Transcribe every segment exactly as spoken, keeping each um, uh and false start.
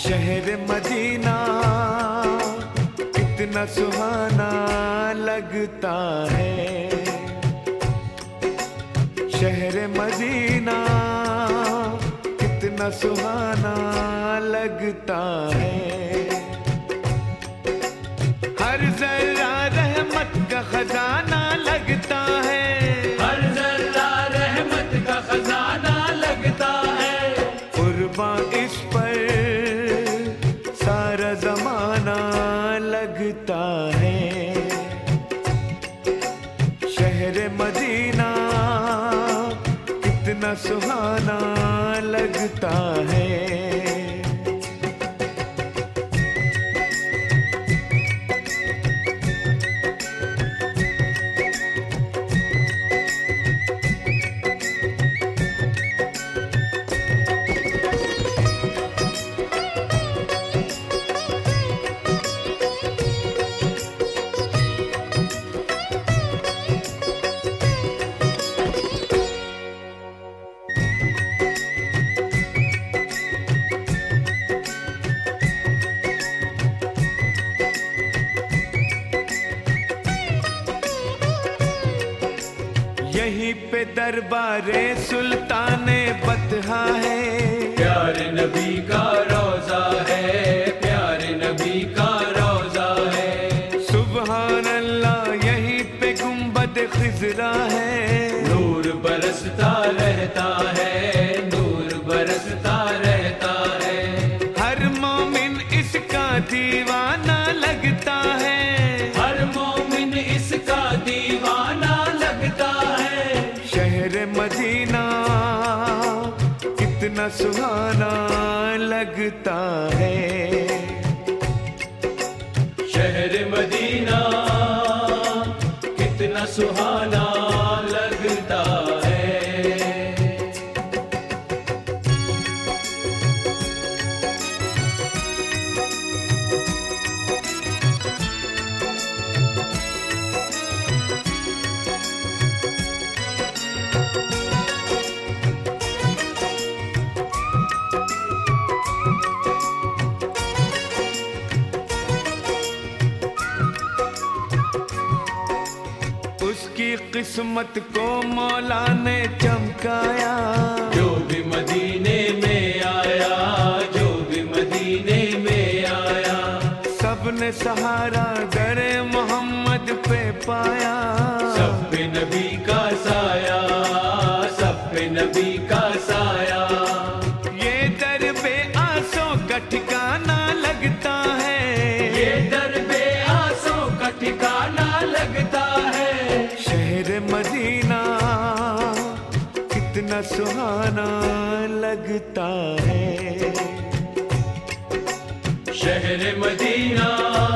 शहर मदीना कितना सुहाना लगता है। शहर मदीना कितना सुहाना लगता है। हर जरा रहमत का खजाना लगता है। हर जरा रहमत का खजाना लगता है। कुर्बा इस पर सारा जमाना लगता है। शहर मदीना कितना सुहाना लगता है। यहीं पे दरबारे सुल्ताने बतहा है। प्यारे नबी का रोजा है, प्यारे नबी का रोजा है। सुभान अल्लाह यहीं पे गुंबद खिजरा है। नूर बरसता रहता है, नूर बरसता रहता है। हर मोमिन इसका दीवाना लगता है। हर मोमिन इसका दीवाना लगता है। शहर मदीना कितना सुहाना लगता है। शहर मदीना कितना सुहाना लगता है। उसकी किस्मत को मौला ने चमकाया। जो भी मदीने में आया, जो भी मदीने में आया। सबने सहारा दरे मोहम्मद पे पाया। सब पे नबी का साया, सब पे नबी का साया। ये दर बे आसों का ठिकाना लगता है। ये दर बे आसों का ठिकाना लगता है। शहर मदीना कितना सुहाना लगता है। शहर मदीना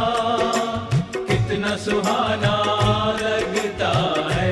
कितना सुहाना लगता है।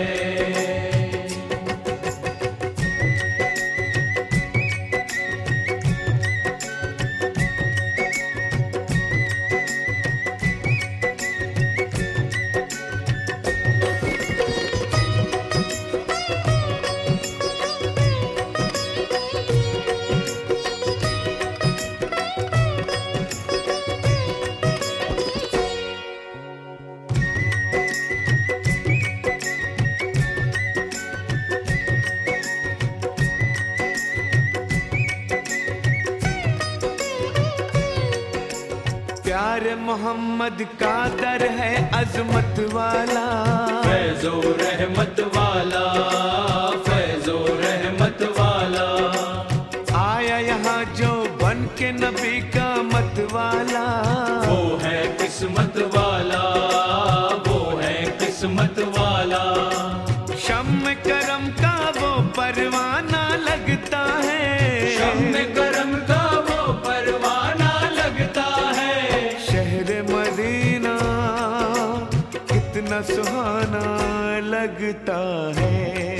प्यारे मोहम्मद का दर है अजमत वाला। फैज़ो रहमत वाला, फैज़ो रहमत वाला। आया यहाँ जो बन के नबी का मत वाला। वो है किस्मत वाला, वो है किस्मत वाला। शम्म करम का वो परवाना लगता है। शम्म करम का वो परवाना लगता है। शहर मदीना कितना सुहाना लगता है।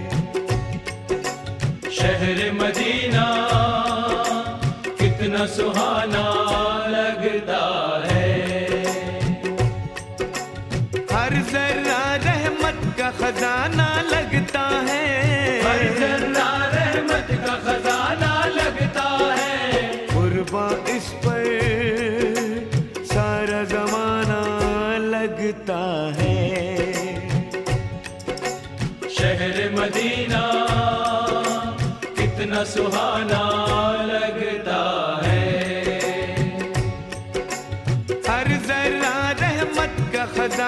शहर मदीना कितना सुहाना लगता है। हर जरा रहमत का खजाना लगता है। हर जरा रहमत का खजाना लगता है। कुर्बा इस पर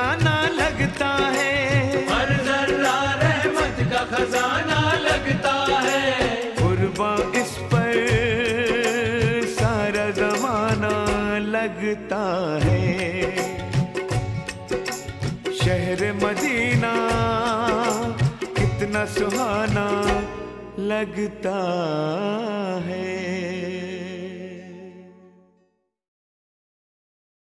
नजराना लगता है, हर जर्रा रहमत का खजाना लगता है। कुर्बां इस पर सारा जमाना लगता है। शहर मदीना कितना सुहाना लगता है।